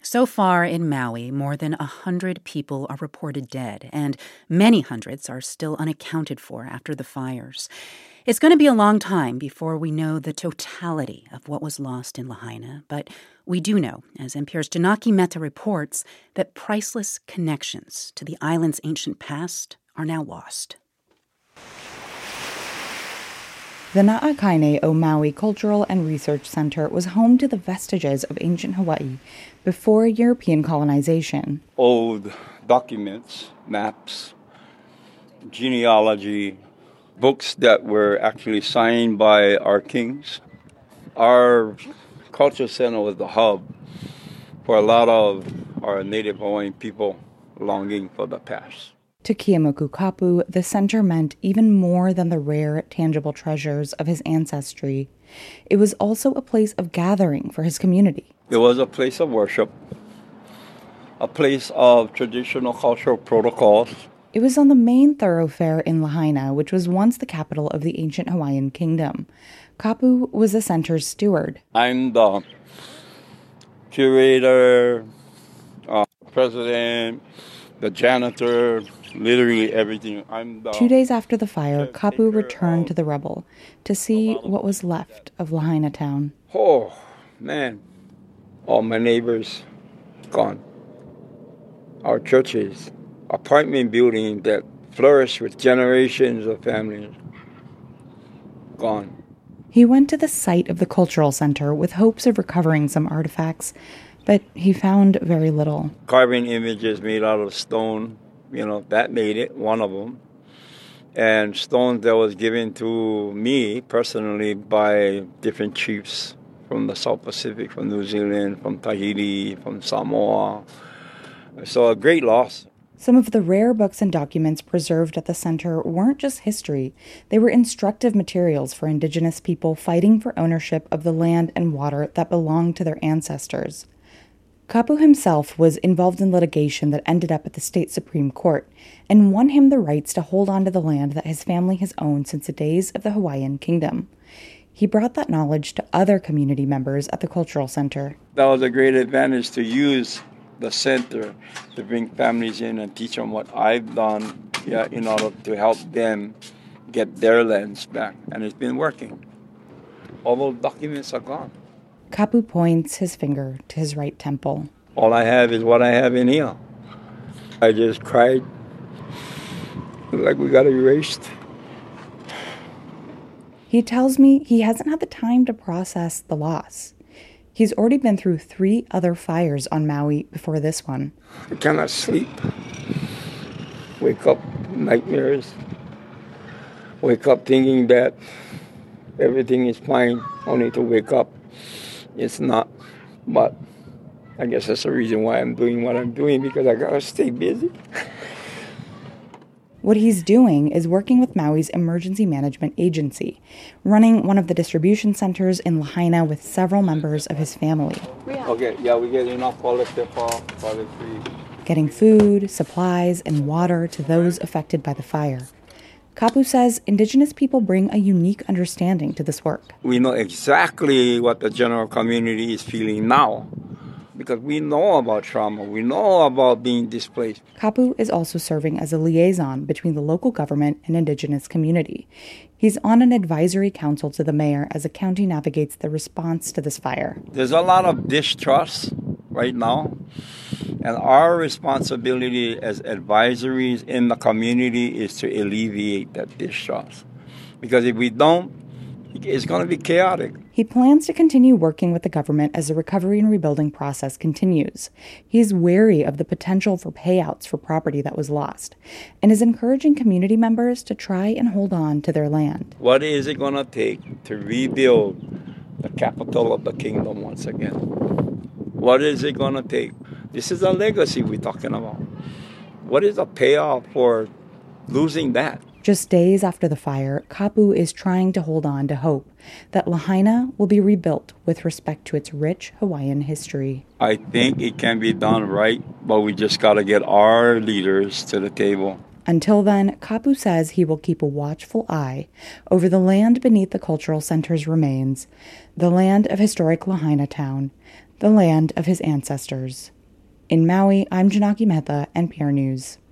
So far in Maui, more than 100 people are reported dead, and many hundreds are still unaccounted for after the fires. It's going to be a long time before we know the totality of what was lost in Lahaina, but we do know, as NPR's Janaki Mehta reports, that priceless connections to the island's ancient past are now lost. The Na'akaine o Maui Cultural and Research Center was home to the vestiges of ancient Hawaii before European colonization. Old documents, maps, genealogy, books that were actually signed by our kings. Our culture center was the hub for a lot of our native Hawaiian people longing for the past. To Keeaumoku Kapu, the center meant even more than the rare, tangible treasures of his ancestry. It was also a place of gathering for his community. It was a place of worship, a place of traditional cultural protocols. It was on the main thoroughfare in Lahaina, which was once the capital of the ancient Hawaiian kingdom. Kapu was the center's steward. I'm the curator, president, the janitor, literally everything. 2 days after the fire, Kapu returned to the rubble to see what was left of Lahaina town. Oh, man. All my neighbors gone. Our churches, apartment building that flourished with generations of families gone. He went to the site of the cultural center with hopes of recovering some artifacts, but he found very little. Carving images made out of stone, that made it, one of them. And stones that was given to me personally by different chiefs from the South Pacific, from New Zealand, from Tahiti, from Samoa. So a great loss. Some of the rare books and documents preserved at the center weren't just history. They were instructive materials for indigenous people fighting for ownership of the land and water that belonged to their ancestors. Kapu himself was involved in litigation that ended up at the state Supreme Court and won him the rights to hold on to the land that his family has owned since the days of the Hawaiian Kingdom. He brought that knowledge to other community members at the Cultural Center. That was a great advantage to use the center to bring families in and teach them what I've done in order to help them get their lands back. And it's been working. All those documents are gone. Kapu points his finger to his right temple. All I have is what I have in here. I just cried like we got erased. He tells me he hasn't had the time to process the loss. He's already been through 3 other fires on Maui before this one. I cannot sleep. Wake up, nightmares. Wake up thinking that everything is fine, only to wake up. It's not, but I guess that's the reason why I'm doing what I'm doing, because I gotta stay busy. What he's doing is working with Maui's Emergency Management Agency, running one of the distribution centers in Lahaina with several members of his family. Okay, we get enough toilet paper, toiletries. Getting food, supplies, and water to those affected by the fire. Kapu says indigenous people bring a unique understanding to this work. We know exactly what the general community is feeling now, because we know about trauma, we know about being displaced. Kapu is also serving as a liaison between the local government and indigenous community. He's on an advisory council to the mayor as the county navigates the response to this fire. There's a lot of distrust right now, and our responsibility as advisories in the community is to alleviate that distrust. Because if we don't, it's going to be chaotic. He plans to continue working with the government as the recovery and rebuilding process continues. He's wary of the potential for payouts for property that was lost, and is encouraging community members to try and hold on to their land. What is it going to take to rebuild the capital of the kingdom once again? What is it going to take? This is a legacy we're talking about. What is the payoff for losing that? Just days after the fire, Kapu is trying to hold on to hope that Lahaina will be rebuilt with respect to its rich Hawaiian history. I think it can be done right, but we just got to get our leaders to the table. Until then, Kapu says he will keep a watchful eye over the land beneath the cultural center's remains, the land of historic Lahaina town, the land of his ancestors. In Maui, I'm Janaki Mehta, NPR News.